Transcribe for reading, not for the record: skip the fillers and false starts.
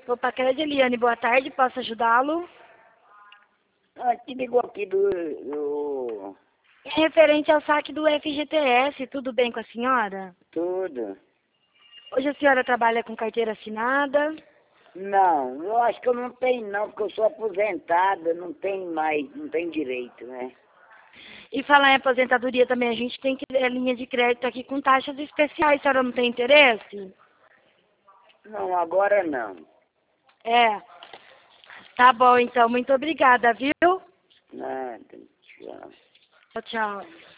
Opa, Crédito Eliane, boa tarde, posso ajudá-lo? Ah, te ligou aqui do Referente ao saque do FGTS, tudo bem com a senhora? tudo. Hoje a senhora trabalha com carteira assinada? Não, eu acho que eu não tenho não, porque eu sou aposentada, não tenho mais, não tenho direito, né? E falar em aposentadoria também, a gente tem que linha de crédito aqui com taxas especiais, a senhora não tem interesse? Não, agora não. É, tá bom então, muito obrigada, viu? Nada, tchau. Tchau, tchau.